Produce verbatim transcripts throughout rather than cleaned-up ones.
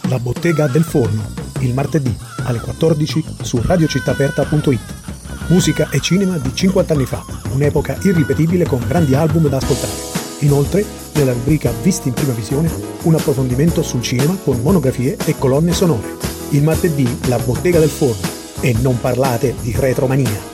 La bottega del forno, il martedì alle quattordici su radio città aperta punto it. Musica e cinema di cinquanta anni fa, un'epoca irripetibile con grandi album da ascoltare. Inoltre, nella rubrica Visti in prima visione, un approfondimento sul cinema con monografie e colonne sonore. Il martedì La bottega del forno. E non parlate di retromania.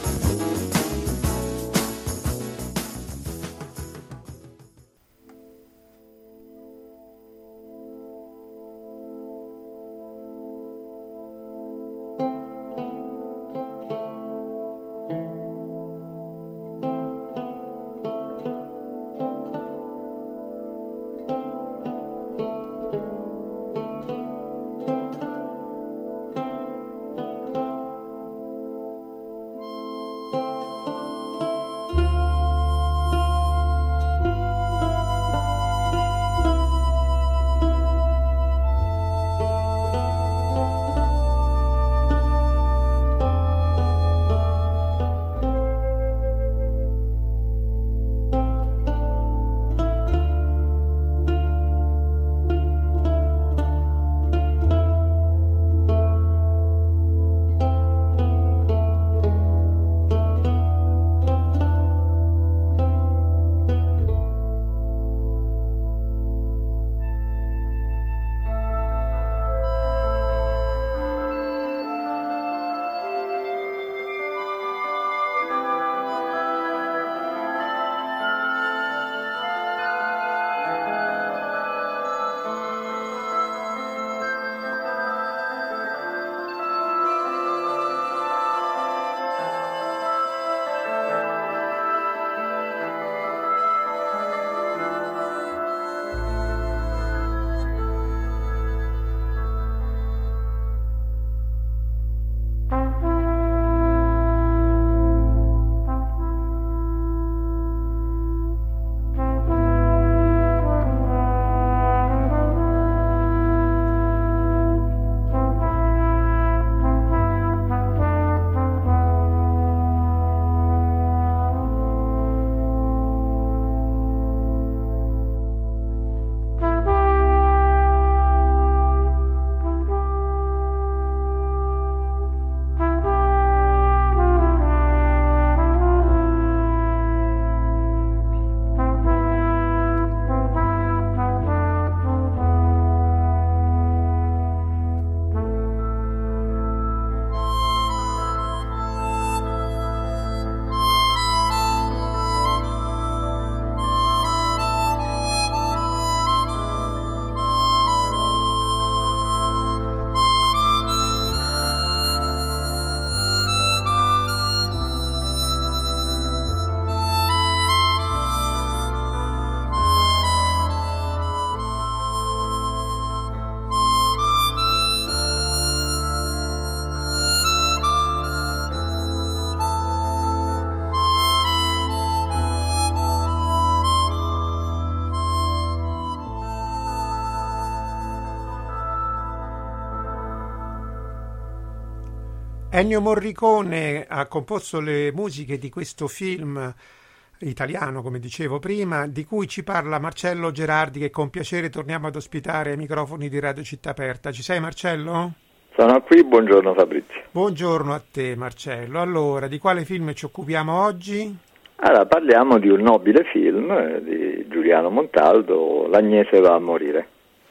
Ennio Morricone ha composto le musiche di questo film italiano, come dicevo prima, di cui ci parla Marcello Gerardi, che con piacere torniamo ad ospitare ai microfoni di Radio Città Aperta. Ci sei, Marcello? Sono qui, buongiorno Fabrizio. Buongiorno a te, Marcello. Allora, di quale film ci occupiamo oggi? Allora, parliamo di un nobile film eh, di Giuliano Montaldo, L'Agnese va a morire,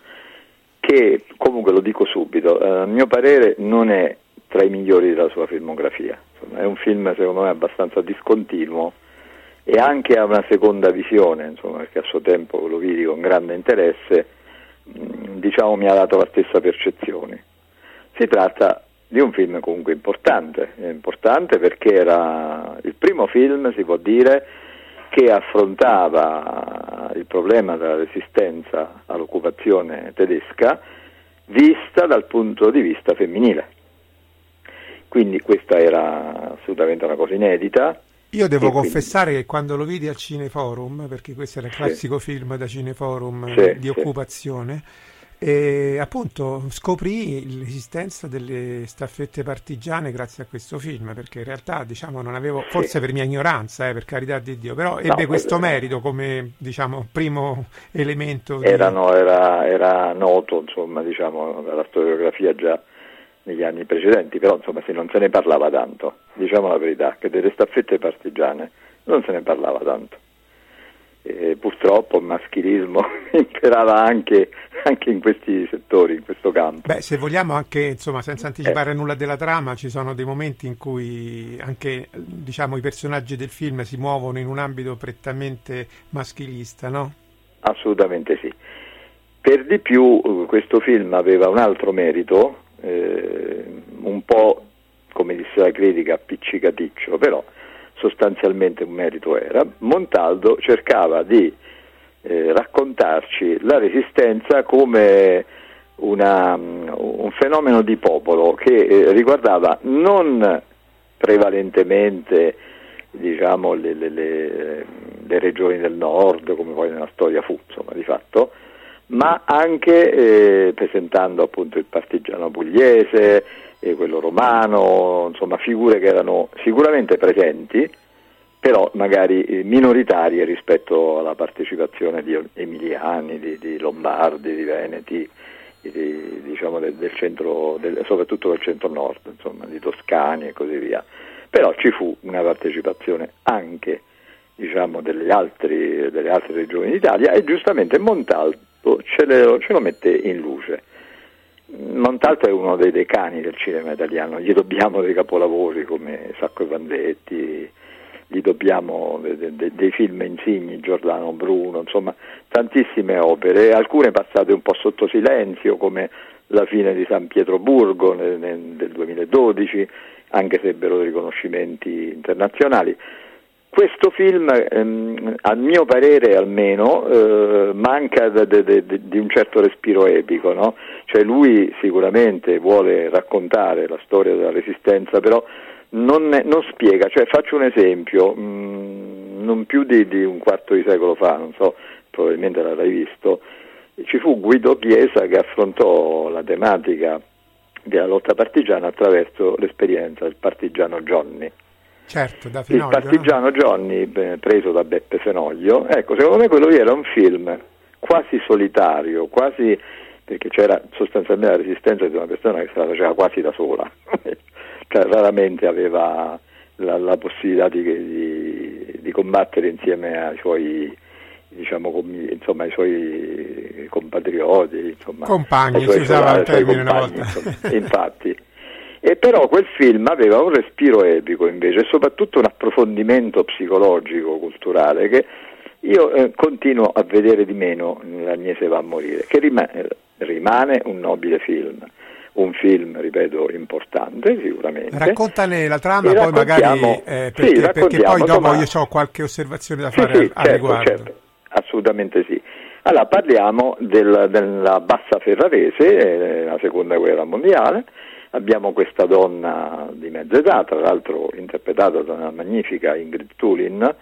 che comunque lo dico subito, eh, a mio parere non è tra i migliori della sua filmografia. Insomma, è un film secondo me abbastanza discontinuo e anche ha una seconda visione, insomma, perché a suo tempo lo vidi con grande interesse, mh, diciamo mi ha dato la stessa percezione. Si tratta di un film comunque importante, è importante perché era il primo film, si può dire, che affrontava il problema della resistenza all'occupazione tedesca vista dal punto di vista femminile. Quindi questa era assolutamente una cosa inedita. Io devo confessare quindi... che quando lo vidi al Cineforum, perché questo era il classico sì. film da Cineforum sì, di sì. occupazione, E appunto scoprì l'esistenza delle staffette partigiane grazie a questo film, perché in realtà diciamo non avevo, forse sì. per mia ignoranza, eh, per carità di Dio, però ebbe no, questo eh, merito come diciamo primo elemento di... erano, era, era noto insomma diciamo dalla storiografia già negli anni precedenti, però insomma se non se ne parlava tanto, diciamo la verità, che delle staffette partigiane non se ne parlava tanto. E purtroppo il maschilismo imperava anche, anche in questi settori, in questo campo. Beh, se vogliamo anche, insomma, senza anticipare eh. nulla della trama, ci sono dei momenti in cui anche, diciamo, i personaggi del film si muovono in un ambito prettamente maschilista, no? Assolutamente sì. Per di più questo film aveva un altro merito, eh, un po', come disse la critica, appiccicaticcio, però sostanzialmente un merito era. Montaldo cercava di eh, raccontarci la Resistenza come una, un fenomeno di popolo che eh, riguardava non prevalentemente diciamo le, le, le, le regioni del nord, come poi nella storia fu, insomma, di fatto, ma anche eh, presentando appunto il partigiano pugliese, e quello romano, insomma figure che erano sicuramente presenti, però magari minoritarie rispetto alla partecipazione di emiliani, di, di lombardi, di veneti, di, diciamo del, del centro, del, soprattutto del centro-nord, insomma di toscani e così via. Però ci fu una partecipazione anche diciamo delle, altri, delle altre regioni d'Italia, e giustamente Montaldo ce, le, ce lo mette in luce. Montalto è uno dei decani del cinema italiano, gli dobbiamo dei capolavori come Sacco e Vanzetti, gli dobbiamo de, de, dei film insigni, Giordano Bruno, insomma tantissime opere, alcune passate un po' sotto silenzio come La fine di San Pietroburgo nel, nel, del duemiladodici, anche se ebbero riconoscimenti internazionali. Questo film, ehm, a mio parere almeno, eh, manca de, de, de, di un certo respiro epico, no? Cioè lui sicuramente vuole raccontare la storia della Resistenza, però non, non spiega, cioè faccio un esempio, mh, non più di, di un quarto di secolo fa, non so, probabilmente l'avrai visto, ci fu Guido Chiesa che affrontò la tematica della lotta partigiana attraverso l'esperienza del partigiano Johnny. Certo, da Fenoglio, il partigiano no? Johnny, beh, preso da Beppe Fenoglio. Ecco, secondo me quello lì era un film quasi solitario, quasi, perché c'era sostanzialmente la Resistenza di una persona che se la faceva quasi da sola, cioè raramente aveva la, la possibilità di, di, di combattere insieme ai suoi, diciamo, com, insomma, ai suoi compatrioti, insomma, compagni, si usava il termine una volta. Insomma, infatti. E però quel film aveva un respiro epico invece, e soprattutto un approfondimento psicologico, culturale, che io eh, continuo a vedere di meno nell'Agnese va a morire, che rimane, rimane un nobile film, un film, ripeto, importante sicuramente. Raccontane la trama, poi magari, eh, perché, sì, perché poi dopo insomma, io ho qualche osservazione da sì, fare sì, al, al certo, riguardo. Certo, assolutamente sì. Allora, parliamo del, della Bassa Ferrarese, eh, la seconda guerra mondiale. Abbiamo questa donna di mezza età, tra l'altro interpretata da una magnifica Ingrid Thulin,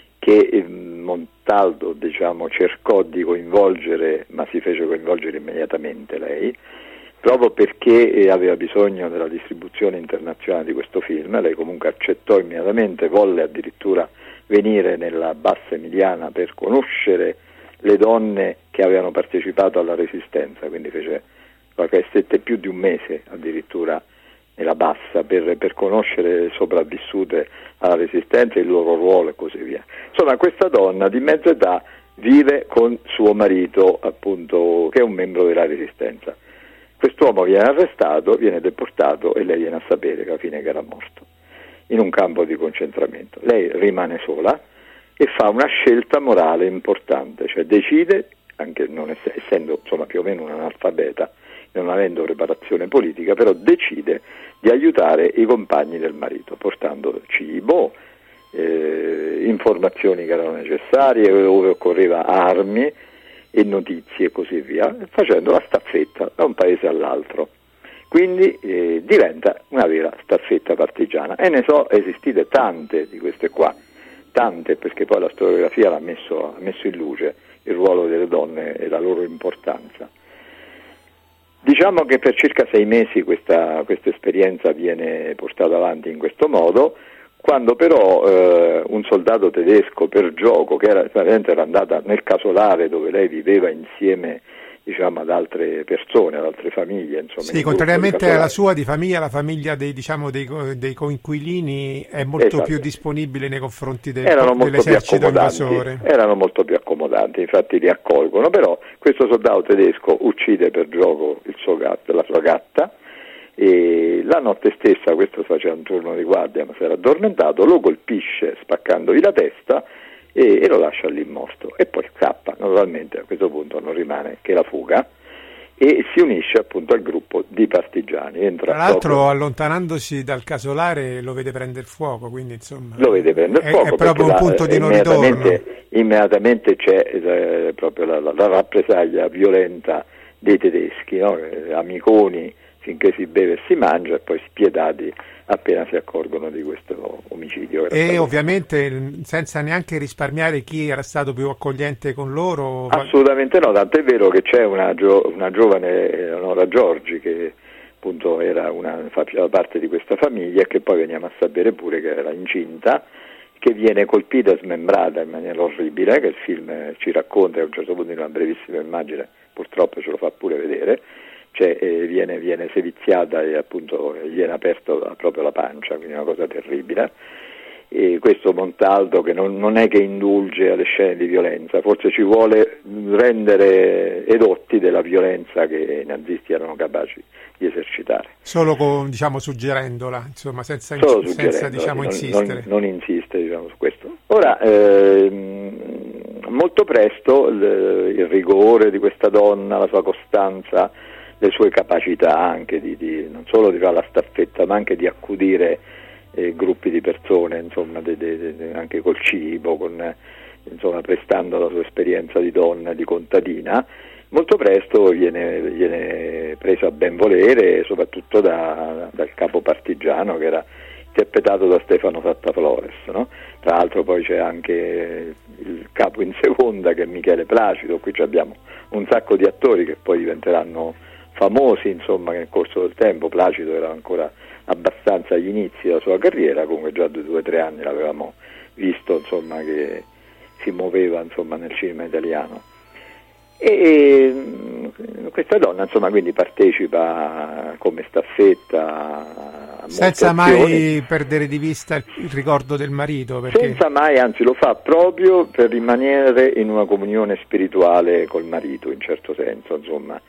che Montaldo, diciamo, cercò di coinvolgere, ma si fece coinvolgere immediatamente lei, proprio perché aveva bisogno della distribuzione internazionale di questo film. Lei comunque accettò immediatamente, volle addirittura venire nella Bassa Emiliana per conoscere le donne che avevano partecipato alla Resistenza, quindi fece che stette più di un mese addirittura nella Bassa per, per conoscere le sopravvissute alla Resistenza, il loro ruolo e così via. Insomma, questa donna di mezza età vive con suo marito, appunto, che è un membro della Resistenza. Quest'uomo viene arrestato, viene deportato e lei viene a sapere che alla fine che era morto in un campo di concentramento. Lei rimane sola e fa una scelta morale importante, cioè decide, anche non ess- essendo insomma più o meno un analfabeta, non avendo preparazione politica, però decide di aiutare i compagni del marito, portando cibo, eh, informazioni che erano necessarie, dove occorreva armi e notizie e così via, facendo la staffetta da un paese all'altro. Quindi eh, diventa una vera staffetta partigiana, e ne so esistite tante di queste qua, tante, perché poi la storiografia l'ha messo, ha messo in luce il ruolo delle donne e la loro importanza. Diciamo che per circa sei mesi questa, questa esperienza viene portata avanti in questo modo, quando però eh, un soldato tedesco per gioco, che era, era andata nel casolare dove lei viveva insieme, diciamo, ad altre persone, ad altre famiglie, insomma. Sì, contrariamente alla sua di famiglia, la famiglia dei, diciamo, dei, dei coinquilini è molto esatto. più disponibile nei confronti del, dell'esercito invasore. Erano molto più accomodanti, infatti li accolgono, però questo soldato tedesco uccide per gioco il suo gatto, la sua gatta, e la notte stessa questo faceva un turno di guardia, ma si era addormentato, lo colpisce spaccandogli la testa e, e lo lascia lì morto, e poi scappa. Naturalmente a questo punto non rimane che la fuga e si unisce appunto al gruppo di partigiani. Entra Tra l'altro proprio... allontanandosi dal casolare lo vede prendere fuoco, quindi insomma lo vede prendere fuoco, è, è proprio un la, punto di non ritorno. Immediatamente c'è eh, proprio la, la, la rappresaglia violenta dei tedeschi, no? Amiconi finché si beve e si mangia, e poi spietati appena si accorgono di questo omicidio. E stato... ovviamente senza neanche risparmiare chi era stato più accogliente con loro? Assolutamente no, tanto è vero che c'è una, gio- una giovane Eleonora Giorgi che appunto era una, faceva parte di questa famiglia e che poi veniamo a sapere pure che era incinta, che viene colpita e smembrata in maniera orribile, che il film ci racconta, a un certo punto in una brevissima immagine purtroppo ce lo fa pure vedere. Cioè, eh, viene, viene seviziata e appunto viene aperto proprio la pancia, quindi una cosa terribile. E questo Montaldo, che non, non è che indulge alle scene di violenza, forse ci vuole rendere edotti della violenza che i nazisti erano capaci di esercitare. Solo con, diciamo, suggerendola, insomma, senza, Solo senza diciamo, non, insistere. Non, non insiste, diciamo, su questo. Ora, ehm, molto presto il, il rigore di questa donna, la sua costanza, le sue capacità anche di, di non solo di fare la staffetta, ma anche di accudire eh, gruppi di persone, insomma, de, de, de, anche col cibo, con, eh, insomma, prestando la sua esperienza di donna, di contadina, molto presto viene, viene presa a ben volere, soprattutto da, dal capo partigiano, che era interpretato da Stefano Sattaflores, no? Tra l'altro poi c'è anche il capo in seconda, che è Michele Placido. Qui abbiamo un sacco di attori che poi diventeranno famosi, insomma, nel corso del tempo. Placido era ancora abbastanza agli inizi della sua carriera, comunque già da due o tre anni l'avevamo visto, insomma, che si muoveva, insomma, nel cinema italiano. E questa donna, insomma, quindi partecipa come staffetta a senza mai perdere di vista il ricordo del marito, perché... senza mai, anzi lo fa proprio per rimanere in una comunione spirituale col marito, in certo senso, insomma.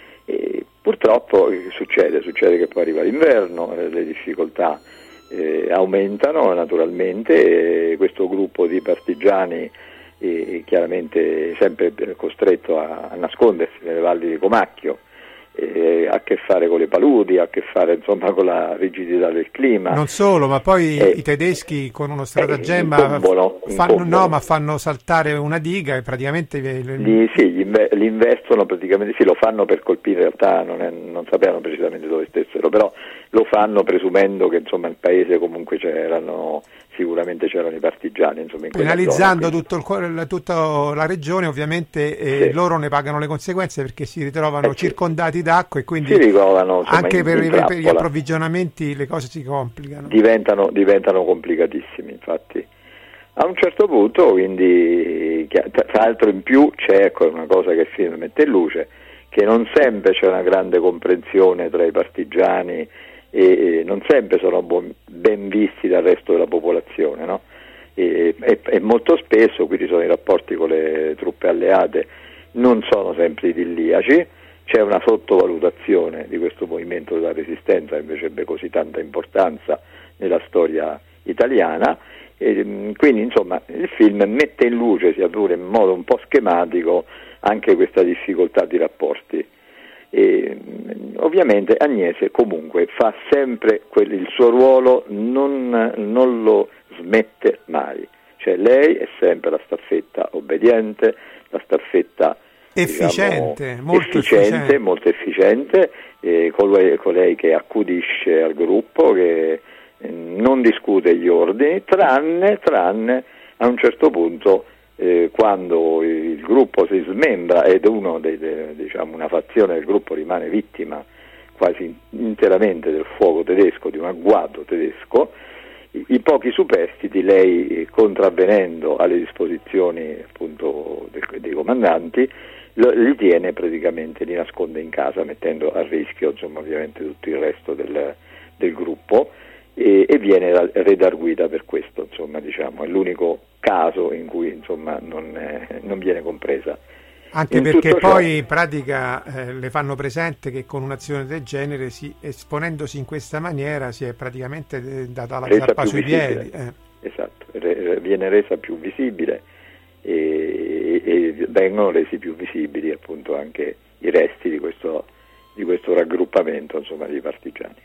E purtroppo succede, succede che poi arriva l'inverno, eh, le difficoltà eh, aumentano naturalmente, e questo gruppo di partigiani è chiaramente sempre costretto a, a nascondersi nelle valli di Comacchio, eh, ha a che fare con le paludi, ha a che fare, insomma, con la rigidità del clima. Non solo, ma poi eh, i tedeschi con uno stratagemma incombono, fanno, incombono. no, ma fanno saltare una diga e praticamente Gli, sì, gli inve- li investono praticamente, sì, lo fanno per colpire, in realtà non, è, non sapevano precisamente dove stessero, però lo fanno presumendo che, insomma, il paese comunque c'erano, sicuramente c'erano i partigiani, insomma, in penalizzando zona, tutto il, tutta la regione, ovviamente, e sì. Loro ne pagano le conseguenze perché si ritrovano eh, circondati d'acqua, e quindi si ritrovano, insomma, anche in, per, in per gli approvvigionamenti le cose si complicano, diventano, diventano complicatissimi. Infatti a un certo punto, quindi, tra l'altro, in più c'è, ecco, una cosa che il film mette in luce, che non sempre c'è una grande comprensione tra i partigiani e non sempre sono ben visti dal resto della popolazione, no? E, e, e molto spesso, quindi sono i rapporti con le truppe alleate, non sono sempre idilliaci, c'è una sottovalutazione di questo movimento della resistenza, che invece ebbe così tanta importanza nella storia italiana, e quindi, insomma, il film mette in luce, sia pure in modo un po' schematico, anche questa difficoltà di rapporti. E, ovviamente Agnese comunque fa sempre quel, il suo ruolo, non, non lo smette mai, cioè lei è sempre la staffetta obbediente, la staffetta efficiente, diciamo, molto efficiente, efficiente, molto efficiente, eh, colei, colei che accudisce al gruppo, che eh, non discute gli ordini, tranne, tranne a un certo punto eh, quando il gruppo si smembra ed uno dei, dei, diciamo, una fazione del gruppo rimane vittima quasi interamente del fuoco tedesco, di un agguato tedesco, i, i pochi superstiti lei, contravvenendo alle disposizioni appunto dei, dei comandanti, lo, li tiene praticamente, li nasconde in casa, mettendo a rischio insomma ovviamente tutto il resto del, del gruppo, e, e viene redarguita per questo, insomma, diciamo, è l'unico caso in cui insomma non, è, non viene compresa. Anche in perché poi ciò, in pratica eh, le fanno presente che con un'azione del genere, si, esponendosi in questa maniera, si è praticamente eh, data la zappa sui visibile. piedi. Eh. Esatto, re, viene resa più visibile e, e vengono resi più visibili appunto anche i resti di questo, di questo raggruppamento insomma di partigiani.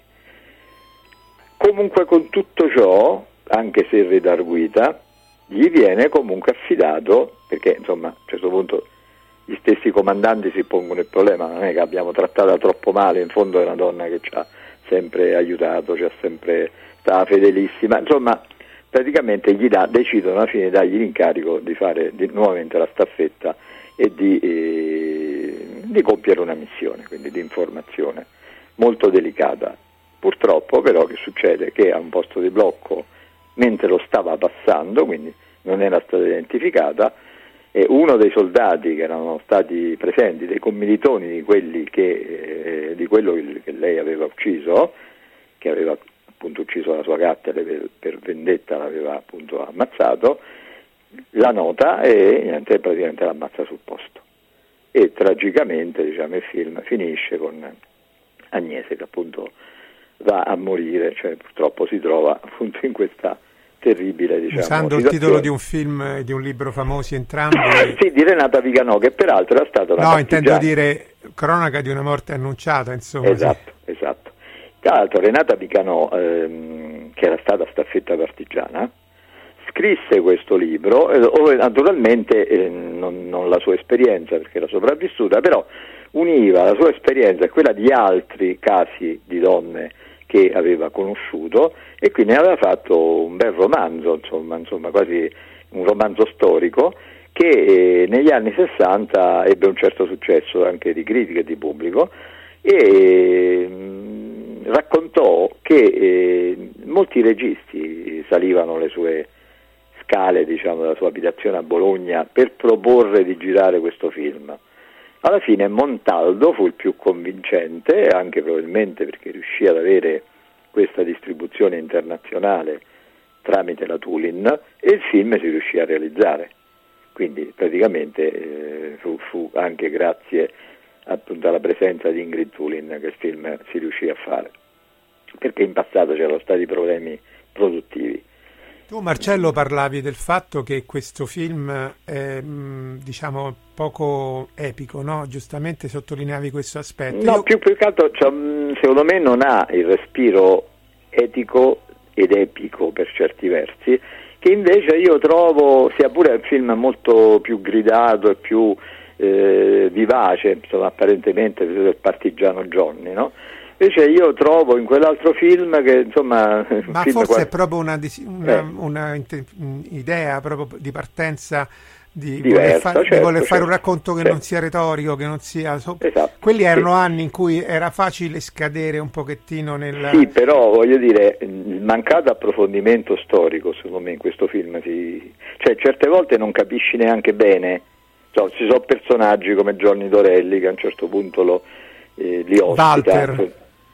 Comunque con tutto ciò, anche se redarguita, gli viene comunque affidato, perché insomma a un certo punto gli stessi comandanti si pongono il problema, non è che abbiamo trattata troppo male, in fondo è una donna che ci ha sempre aiutato, ci ha sempre stata fedelissima, insomma praticamente gli dà, decidono alla fine di dargli l'incarico di fare di, nuovamente la staffetta e di, eh, di compiere una missione, quindi di informazione molto delicata. Purtroppo però che succede? Che a un posto di blocco, mentre lo stava passando, quindi non era stata identificata, e uno dei soldati che erano stati presenti, dei commilitoni di quelli che eh, di quello che lei aveva ucciso, che aveva appunto ucciso la sua gatta per, per vendetta, l'aveva appunto ammazzato, la nota e niente, praticamente l'ammazza sul posto. E tragicamente, diciamo, il film finisce con Agnese che appunto va a morire, cioè purtroppo si trova appunto in questa terribile, diciamo, usando situazione. Il titolo di un film e di un libro famosi entrambi. Sì, di Renata Viganò, che peraltro era stata una no partigiana. intendo dire cronaca di una morte annunciata, insomma. Esatto, sì. Esatto. Tra l'altro Renata Viganò, ehm, che era stata staffetta partigiana, scrisse questo libro, eh, naturalmente eh, non, non la sua esperienza perché era sopravvissuta, però univa la sua esperienza a quella di altri casi di donne che aveva conosciuto, e quindi aveva fatto un bel romanzo, insomma, insomma quasi un romanzo storico che eh, negli anni sessanta ebbe un certo successo anche di critica e di pubblico, e mh, raccontò che eh, molti registi salivano le sue scale, diciamo, della sua abitazione a Bologna per proporre di girare questo film. Alla fine Montaldo fu il più convincente, anche probabilmente perché riuscì ad avere questa distribuzione internazionale tramite la Tulin, e il film si riuscì a realizzare. Quindi praticamente eh, fu, fu anche grazie appunto alla presenza di Ingrid Tulin che il film si riuscì a fare, perché in passato c'erano stati problemi produttivi. Tu, Marcello, parlavi del fatto che questo film è, diciamo, poco epico, no? Giustamente sottolineavi questo aspetto. No, Io... più, più che altro, cioè, secondo me non ha il respiro etico ed epico per certi versi, che invece io trovo sia pure un film molto più gridato e più eh, vivace, insomma, apparentemente del partigiano Johnny, no? Invece io trovo in quell'altro film che insomma... Ma film forse quasi... è proprio una, una, eh. una idea proprio di partenza di Diversa, voler, fa- certo, di voler certo, fare un racconto che certo. non sia retorico, che non sia... So- esatto. Quelli erano sì. anni in cui era facile scadere un pochettino nel... Sì, però voglio dire, il mancato approfondimento storico secondo me in questo film, si... cioè certe volte non capisci neanche bene, cioè, ci sono personaggi come Johnny Dorelli che a un certo punto lo, eh, li ospita. Walter.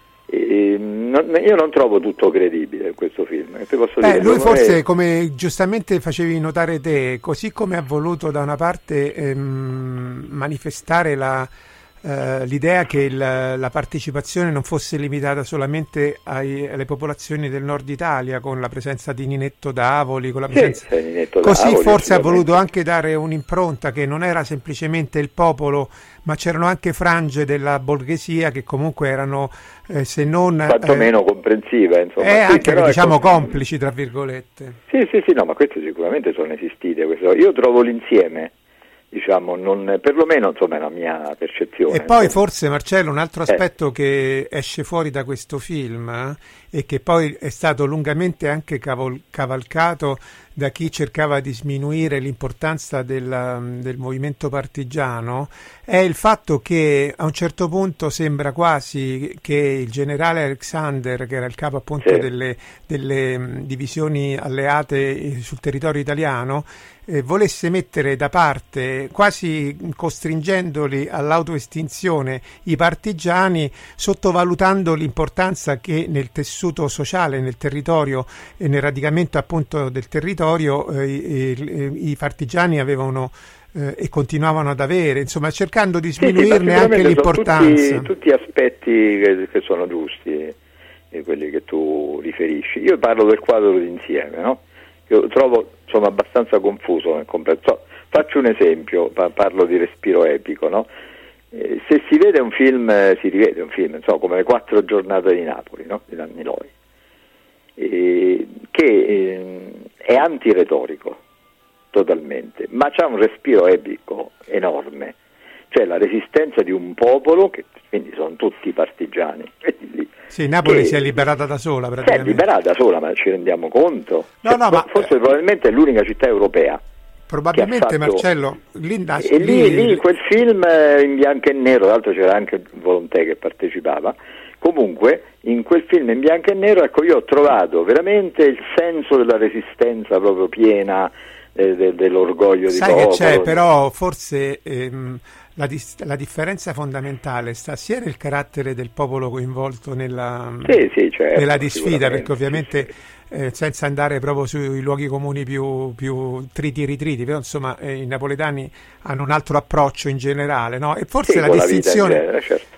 E, non, io non trovo tutto credibile in questo film. Ti posso Beh, dire, lui forse, è... come giustamente facevi notare te, così come ha voluto da una parte ehm, manifestare la, eh, l'idea che il, la partecipazione non fosse limitata solamente ai, alle popolazioni del nord Italia, con la presenza di Ninetto Davoli, con la presenza... sì, Ninetto così Davoli, forse ha voluto anche dare un'impronta che non era semplicemente il popolo, ma c'erano anche frange della borghesia che comunque erano, eh, se non... quantomeno eh, comprensiva, insomma. Eh, sì, anche, però diciamo, ecco, complici, tra virgolette. Sì, sì, sì, no, ma queste sicuramente sono esistite. Questo. Io trovo l'insieme, diciamo, non, perlomeno insomma è la mia percezione. E poi insomma. forse, Marcello, un altro aspetto eh. che esce fuori da questo film eh, e che poi è stato lungamente anche cavol- cavalcato da chi cercava di sminuire l'importanza del, del movimento partigiano, è il fatto che a un certo punto sembra quasi che il generale Alexander, che era il capo appunto sì. delle, delle divisioni alleate sul territorio italiano, eh, volesse mettere da parte, quasi costringendoli all'autoestinzione, i partigiani, sottovalutando l'importanza che nel tessuto sociale, nel territorio e nel radicamento appunto del territorio eh, i, i, i partigiani avevano eh, e continuavano ad avere, insomma cercando di sminuirne sì, sì, anche l'importanza. Tutti, tutti aspetti che, che sono giusti, eh, quelli che tu riferisci. Io parlo del quadro d'insieme, no? Io trovo insomma abbastanza confuso nel complesso. Faccio un esempio, parlo di respiro epico, no? Eh, se si vede un film, eh, si rivede un film, insomma, come Le quattro giornate di Napoli, no? Di Nanni Loi, eh, che eh, è antiretorico totalmente, ma c'ha un respiro epico enorme, cioè la resistenza di un popolo, che quindi sono tutti partigiani. Sì, Napoli che si è liberata da sola praticamente. Si è liberata da sola, ma ci rendiamo conto? No, cioè, no, ma forse probabilmente è l'unica città europea. Probabilmente, fatto... Marcello, Linda, e lì, lì in quel film in bianco e nero, tra l'altro c'era anche Volontè che partecipava, comunque in quel film in bianco e nero, ecco, io ho trovato veramente il senso della resistenza proprio piena, eh, de, dell'orgoglio Sai di popolo. Sai che c'è, però forse ehm, la, dis- la differenza fondamentale sta sia nel carattere del popolo coinvolto nella, sì, sì, certo, nella disfida, perché ovviamente... Sì, sì. Eh, senza andare proprio sui luoghi comuni più, più triti e ritriti, però insomma eh, i napoletani hanno un altro approccio in generale, no? E forse sì, la distinzione la, genere, certo.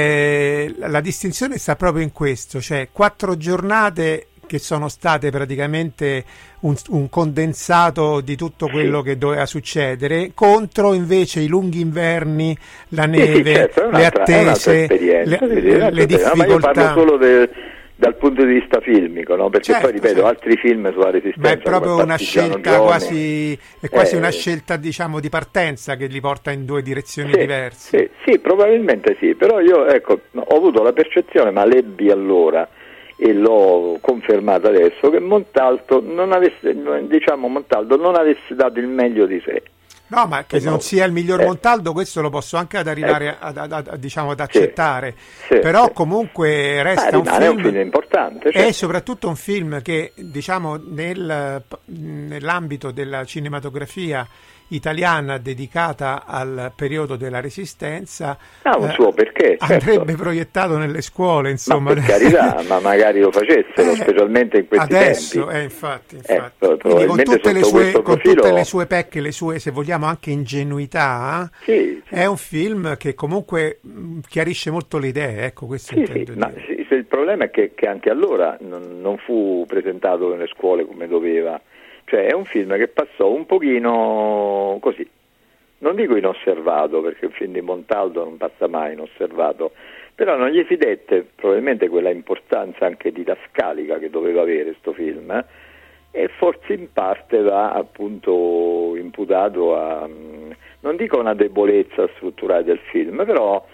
eh, la distinzione sta proprio in questo, cioè quattro giornate che sono state praticamente un, un condensato di tutto quello sì. che doveva succedere, contro invece i lunghi inverni, la neve, sì, sì, certo, le attese, le, sì, le, le difficoltà. Ma io parlo solo del dal punto di vista filmico, no? Perché certo, poi ripeto, certo. altri film sulla resistenza. Ma è proprio una scelta Gione, quasi, è quasi eh, una scelta diciamo di partenza che li porta in due direzioni sì, diverse. Sì, sì, probabilmente sì, però io ecco ho avuto la percezione, ma l'ebbi allora e l'ho confermato adesso, che Montalto non avesse, diciamo Montaldo non avesse dato il meglio di sé. No, ma che non sia il miglior eh. Montaldo, questo lo posso anche ad arrivare ecco. ad, ad, ad, diciamo, ad accettare, sì, però sì. comunque resta ah, un, film, un film importante. È certo. soprattutto un film che, diciamo, nel, nell'ambito della cinematografia italiana dedicata al periodo della Resistenza ah, un suo perché, certo. andrebbe proiettato nelle scuole, insomma. Ma per carità, ma magari lo facessero, eh, specialmente in questi adesso, tempi. Eh, infatti, infatti. Eh, Quindi con tutte, le sue, profilo... con tutte le sue pecche, le sue, se vogliamo, anche ingenuità, sì, sì. è un film che comunque mh, chiarisce molto le idee, ecco, questo sì, intendo sì, dire. Ma sì, il problema è che, che anche allora non, non fu presentato nelle scuole come doveva. Cioè è un film che passò un pochino così, non dico inosservato, perché un film di Montaldo non passa mai inosservato, però non gli si dette probabilmente quella importanza anche didascalica che doveva avere sto film, eh? E forse in parte va appunto imputato a, non dico una debolezza strutturale del film, però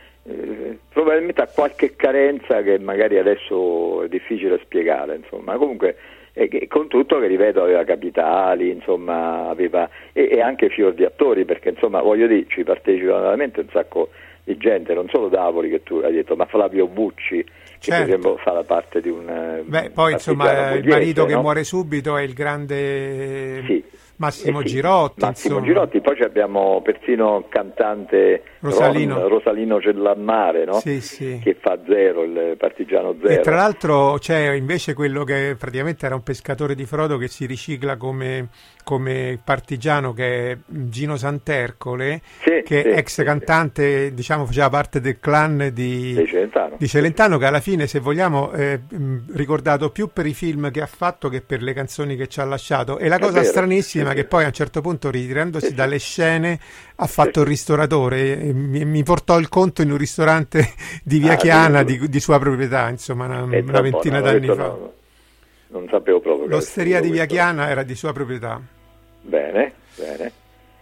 eh, probabilmente a qualche carenza che magari adesso è difficile spiegare, insomma, comunque... E che, con tutto che ripeto aveva capitali, insomma aveva e, e anche fior di attori, perché insomma voglio dire ci partecipano veramente un sacco di gente, non solo Davoli che tu hai detto, ma Flavio Bucci che certo. per esempio fa la parte di un beh poi insomma pugliese, il marito no? che muore subito è il grande sì. Massimo eh sì, Girotti Massimo insomma. Girotti, poi abbiamo persino il cantante Rosalino, Ron, Rosalino Cellammare, no? Sì, sì. Che fa Zero, il partigiano Zero. E tra l'altro c'è invece quello che praticamente era un pescatore di frodo che si ricicla come, come partigiano, che è Gino Santercole, sì, che sì, è ex sì, cantante, diciamo faceva parte del clan di, di Celentano. di Celentano, che alla fine, se vogliamo, è ricordato più per i film che ha fatto che per le canzoni che ci ha lasciato. E la cosa vero, stranissima è che vero. poi a un certo punto, ritirandosi sì, dalle scene, ha fatto sì, il ristoratore e mi, mi portò il conto in un ristorante di Via ah, Chiana di, di sua proprietà, insomma, una, eh, una ventina buono, d'anni fa. No, non sapevo proprio. L'osteria di Via questo. Chiana era di sua proprietà. Bene, bene.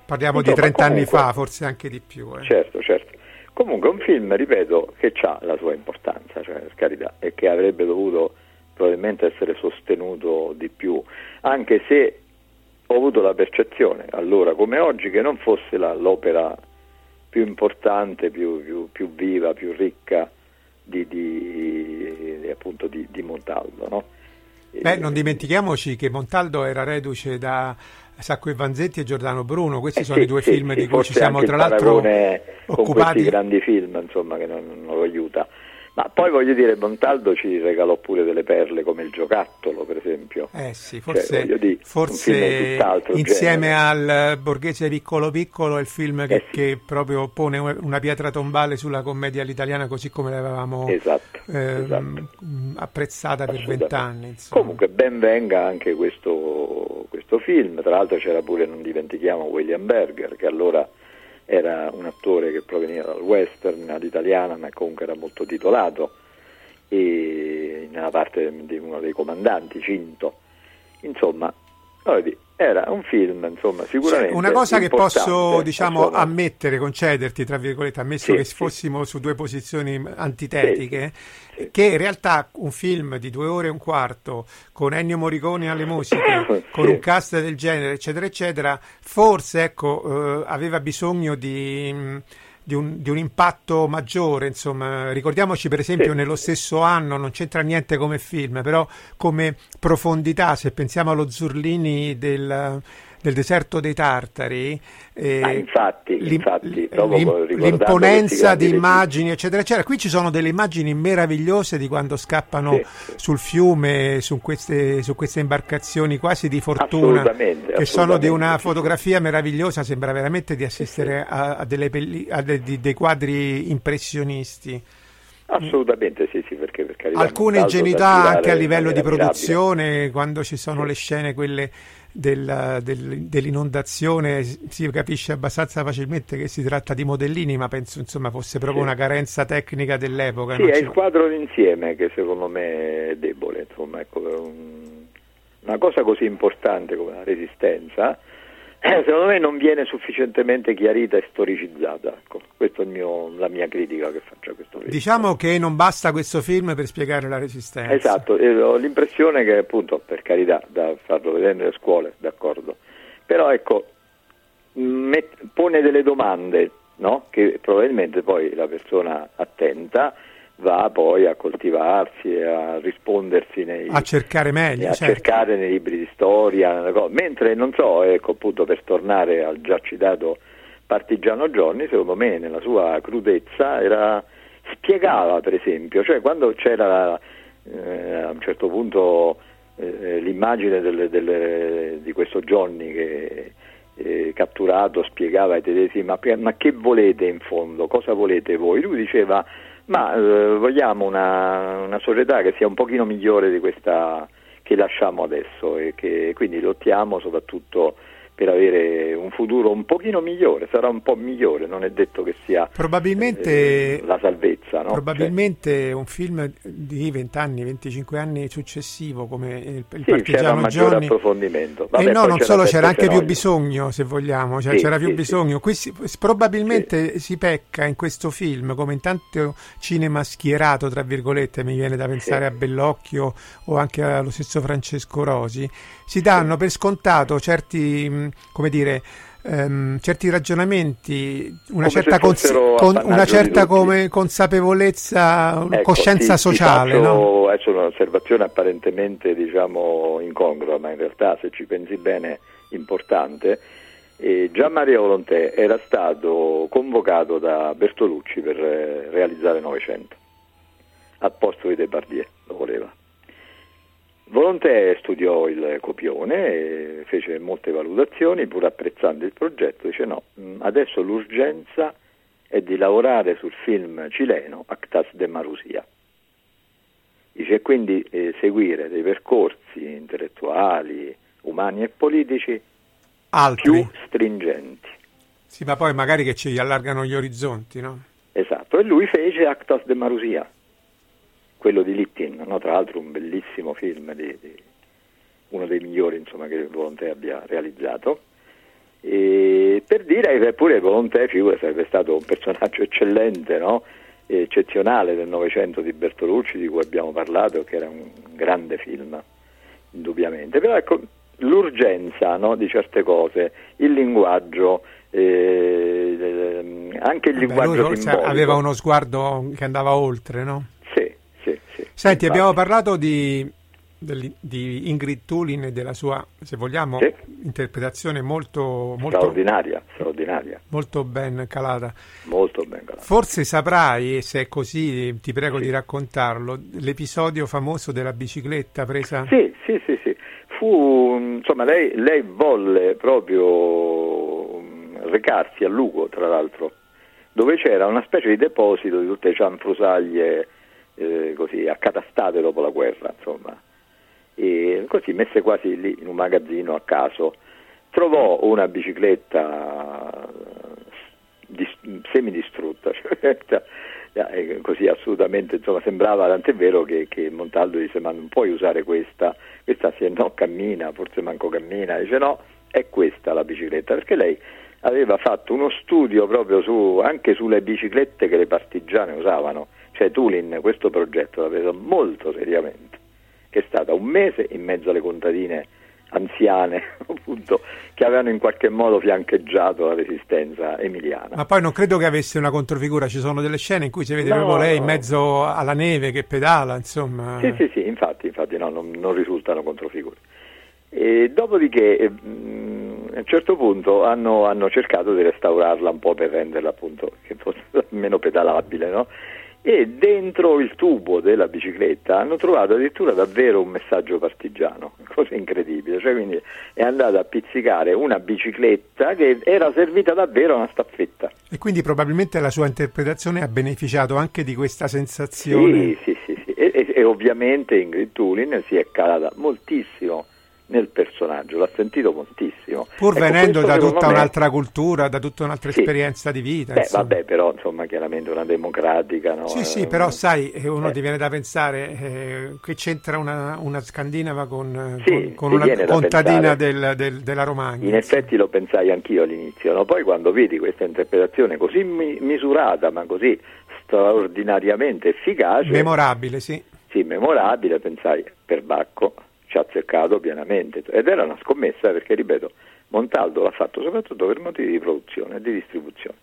Parliamo Insomma, di trent'anni comunque, fa, forse anche di più. Eh. Certo, certo. Comunque è un film, ripeto, che ha la sua importanza, cioè per carità, e che avrebbe dovuto probabilmente essere sostenuto di più, anche se ho avuto la percezione, allora come oggi, che non fosse la, l'opera più importante, più, più, più viva, più ricca di, di, di, appunto di, di Montaldo, no? Beh, non dimentichiamoci che Montaldo era reduce da Sacco e Vanzetti e Giordano Bruno, questi eh sono sì, i due sì, film sì, di cui ci siamo tra l'altro con occupati. Questi grandi film, insomma, che non, non lo aiuta. Ma poi voglio dire, Montaldo ci regalò pure delle perle come Il Giocattolo, per esempio. Eh sì, forse, cioè, dire, forse insieme genere. al Borghese Piccolo Piccolo è il film che, eh sì. che proprio pone una pietra tombale sulla commedia all'italiana così come l'avevamo esatto, ehm, esatto. apprezzata per vent'anni. Comunque ben venga anche questo, questo film, tra l'altro c'era pure, non dimentichiamo, William Berger, che allora era un attore che proveniva dal western all'italiana, ma comunque era molto titolato, e nella parte di uno dei comandanti, Cinto. Insomma, era un film, insomma, sicuramente cioè, una cosa che posso, eh, diciamo, ammettere, concederti, tra virgolette, ammesso sì, che sì. fossimo su due posizioni antitetiche, sì, sì. che in realtà un film di due ore e un quarto con Ennio Morricone alle musiche, sì. con un cast del genere, eccetera, eccetera, forse, ecco, eh, aveva bisogno di... Di un, di un impatto maggiore, insomma. Ricordiamoci per esempio sì. nello stesso anno, non c'entra niente come film, però come profondità, se pensiamo allo Zurlini del, del deserto dei Tartari, eh, ah, infatti, l'im, infatti l'im, l'imponenza di immagini, eccetera, eccetera. Qui ci sono delle immagini meravigliose di quando scappano sì, sì. sul fiume, su queste, su queste imbarcazioni quasi di fortuna, assolutamente, che assolutamente, sono di una sì, fotografia meravigliosa, sembra veramente di assistere sì, sì. a, a, delle pelli, a de, di, dei quadri impressionisti. Assolutamente sì, sì, perché per carità, alcune ingenuità anche a livello di produzione, mirabile. Quando ci sono sì. le scene quelle del, del, dell'inondazione si capisce abbastanza facilmente che si tratta di modellini, ma penso insomma fosse proprio sì. una carenza tecnica dell'epoca. Sì, è il quadro d'insieme che secondo me è debole, insomma, ecco, un, una cosa così importante come la Resistenza secondo me non viene sufficientemente chiarita e storicizzata, ecco, questa è il mio, la mia critica che faccio a questo film. Diciamo che non basta questo film per spiegare la Resistenza. Esatto, e ho l'impressione che appunto, per carità, da farlo vedere nelle scuole, d'accordo, però ecco, met, pone delle domande, no? Che probabilmente poi la persona attenta va poi a coltivarsi e a rispondersi nei, a cercare meglio, a certo. cercare nei libri di storia, mentre non so, ecco, appunto, per tornare al già citato Partigiano Johnny, secondo me nella sua crudezza era, spiegava per esempio, cioè quando c'era eh, a un certo punto eh, l'immagine delle, delle, di questo Johnny che eh, catturato spiegava ai tedeschi ma, ma che volete in fondo, cosa volete voi? Lui diceva ma eh, vogliamo una, una società che sia un pochino migliore di questa che lasciamo adesso e che quindi lottiamo soprattutto per avere un futuro un pochino migliore, sarà un po' migliore, non è detto che sia probabilmente eh, la salvezza, no? Probabilmente cioè, un film di vent'anni, venticinque anni successivo come il, il sì, Partigiano c'era un maggiore Johnny, approfondimento. Vabbè, e no, non solo, c'era anche più bisogno, se vogliamo, cioè, sì, c'era più sì, bisogno. Sì. Qui si, probabilmente sì. si pecca in questo film, come in tanto cinema schierato, tra virgolette, mi viene da pensare sì. a Bellocchio o anche allo stesso Francesco Rosi, si danno sì. per scontato certi, come dire, um, certi ragionamenti, una come certa, cons- con, una certa come consapevolezza, ecco, coscienza ti, sociale. Ti faccio, no? Adesso un'osservazione apparentemente, diciamo, incongrua, ma in realtà, se ci pensi bene, importante. E Gian Maria Volontè era stato convocato da Bertolucci per eh, realizzare Novecento, al posto di Depardieu, lo voleva. Volontè studiò il copione e fece molte valutazioni, pur apprezzando il progetto, dice no, adesso l'urgenza è di lavorare sul film cileno Actas de Marusia. Dice quindi eh, seguire dei percorsi intellettuali, umani e politici altri, più stringenti. Sì, ma poi magari che ci allargano gli orizzonti, no? Esatto, e lui fece Actas de Marusia, quello di Littin, no? Tra l'altro un bellissimo film, di, di, uno dei migliori insomma che Volontè abbia realizzato, E per dire che pure Volontè, figura, sarebbe stato un personaggio eccellente, no? Eccezionale del Novecento di Bertolucci, di cui abbiamo parlato, che era un grande film, indubbiamente. Però ecco, l'urgenza, no, di certe cose, il linguaggio, eh, anche il Beh, linguaggio lui simbolico. Aveva uno sguardo che andava oltre, no? Sì, sì, sì. Senti, infatti. abbiamo parlato di, di Ingrid Thulin e della sua, se vogliamo, sì. interpretazione molto, molto straordinaria, straordinaria. Molto ben calata. Molto ben calata. Forse saprai, e se è così ti prego sì. di raccontarlo, l'episodio famoso della bicicletta presa? Sì, sì, sì, sì. Fu, insomma, lei, lei volle proprio recarsi a Lugo, tra l'altro, dove c'era una specie di deposito di tutte le cianfrusaglie eh, così accatastate dopo la guerra, insomma, e così messe quasi lì in un magazzino a caso. Trovò una bicicletta dis- semidistrutta, cioè, così assolutamente, insomma, sembrava, tant'è vero che, che Montaldo disse: ma non puoi usare questa, questa se no cammina, forse manco cammina. Dice: no, è questa la bicicletta, perché lei aveva fatto uno studio proprio su, anche sulle biciclette che le partigiane usavano. Cioè Thulin questo progetto l'ha preso molto seriamente, che è stata un mese in mezzo alle contadine anziane, appunto, che avevano in qualche modo fiancheggiato la resistenza emiliana. Ma poi non credo che avesse una controfigura, ci sono delle scene in cui si vede no, proprio lei no. in mezzo alla neve che pedala, insomma. Sì, sì, sì, infatti, infatti no, non, non risultano controfigure. E dopodiché mh, a un certo punto hanno, hanno cercato di restaurarla un po' per renderla, appunto, che fosse meno pedalabile, no? E dentro il tubo della bicicletta hanno trovato addirittura davvero un messaggio partigiano, cosa incredibile, cioè quindi è andata a pizzicare una bicicletta che era servita davvero a una staffetta. E quindi probabilmente la sua interpretazione ha beneficiato anche di questa sensazione. Sì, sì, sì, sì. E, e, e ovviamente Ingrid Thulin si è calata moltissimo nel personaggio, l'ha sentito moltissimo. Pur ecco, venendo da tutta me... un'altra cultura, da tutta un'altra sì. esperienza di vita. Beh, vabbè, però insomma chiaramente una democratica, no? Sì, eh, sì, però sai, uno eh. ti viene da pensare eh, che c'entra una, una scandinava con, sì, con, con una contadina del, del, della Romagna. In effetti lo pensai anch'io all'inizio, no? Poi quando vedi questa interpretazione così mi- misurata, ma così straordinariamente efficace, memorabile, sì. Sì, memorabile, pensai, perbacco, ci ha azzeccato pienamente, ed era una scommessa perché, ripeto, Montaldo l'ha fatto soprattutto per motivi di produzione e di distribuzione.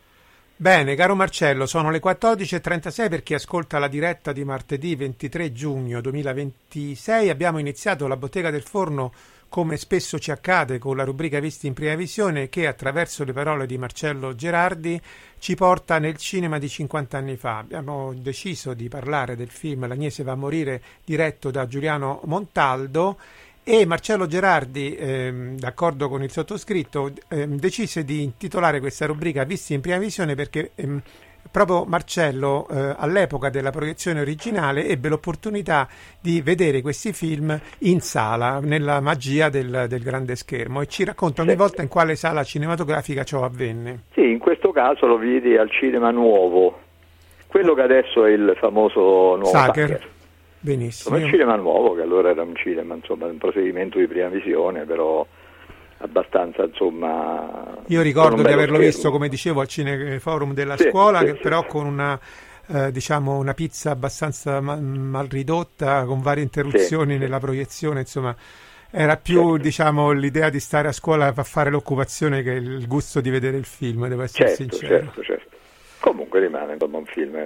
Bene, caro Marcello, sono le quattordici e trentasei per chi ascolta la diretta di martedì ventitré giugno duemilaventisei. Abbiamo iniziato la Bottega del Forno, come spesso ci accade, con la rubrica Visti in prima visione, che attraverso le parole di Marcello Gerardi ci porta nel cinema di cinquanta anni fa. Abbiamo deciso di parlare del film L'Agnese va a morire, diretto da Giuliano Montaldo, e Marcello Gerardi, ehm, d'accordo con il sottoscritto, ehm, decise di intitolare questa rubrica Visti in prima visione perché ehm, proprio Marcello eh, all'epoca della proiezione originale ebbe l'opportunità di vedere questi film in sala, nella magia del, del grande schermo, e ci racconta ogni volta in quale sala cinematografica ciò avvenne. Sì, in questo caso lo vidi al Cinema Nuovo, quello che adesso è il famoso nuovo Sacher. Sacher. Benissimo. Il Cinema Nuovo, che allora era un cinema, insomma, un procedimento di prima visione, però abbastanza, insomma... Io ricordo di averlo schermo. visto, come dicevo, al Cineforum della sì, scuola, sì, che sì. però con una eh, diciamo una pizza abbastanza ma- mal ridotta, con varie interruzioni sì, nella sì. proiezione, insomma era più certo. diciamo l'idea di stare a scuola a fare l'occupazione che il gusto di vedere il film, devo essere certo, sincero. certo, certo. Comunque rimane, insomma, un film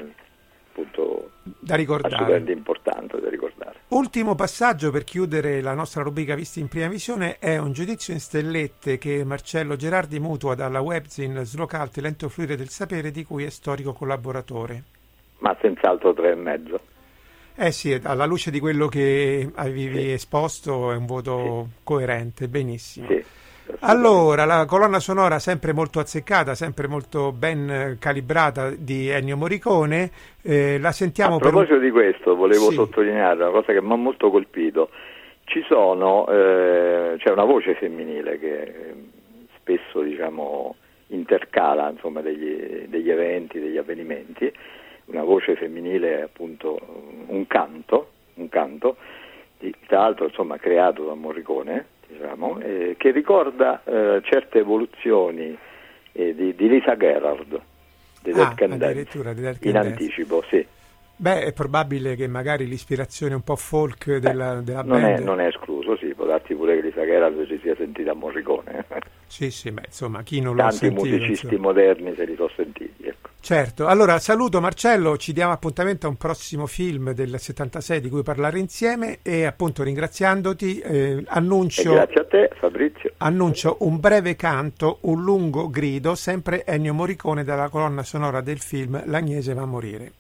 appunto da ricordare, assolutamente importante da ricordare. Ultimo passaggio per chiudere la nostra rubrica Visti in prima visione è un giudizio in stellette che Marcello Gerardi mutua dalla webzine Slocalti, Lento fluire del sapere, di cui è storico collaboratore. Ma senz'altro tre e mezzo. Eh sì, alla luce di quello che avevi sì. esposto è un voto sì. coerente, benissimo. Sì. Allora, la colonna sonora sempre molto azzeccata, sempre molto ben calibrata di Ennio Morricone, eh, la sentiamo. A proposito per... di questo, volevo sì. sottolineare una cosa che mi ha molto colpito. Ci sono, eh, c'è una voce femminile che spesso, diciamo, intercala, insomma, degli, degli eventi, degli avvenimenti, una voce femminile, appunto, un canto, un canto, di, tra l'altro, insomma, creato da Morricone, diciamo, eh, che ricorda eh, certe evoluzioni eh, di, di Lisa Gerrard, di ah, Dead Can addirittura di Dead Can in Dance. anticipo, sì. Beh, è probabile che magari l'ispirazione un po' folk della, della non band... È, non è escluso, sì, può darti pure che Lisa Gerrard si sia sentita a Morricone. Sì, sì, beh, insomma, chi non lo ha Tanti sentito... musicisti insomma. moderni se li sono sentiti, ecco. Certo, allora saluto Marcello, ci diamo appuntamento a un prossimo film del settantasei di cui parlare insieme e appunto ringraziandoti eh, annuncio... E grazie a te, Fabrizio. Annuncio un breve canto, un lungo grido, sempre Ennio Morricone dalla colonna sonora del film L'Agnese va a morire.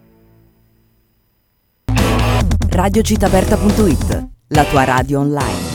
radio città aperta punto it, la tua radio online.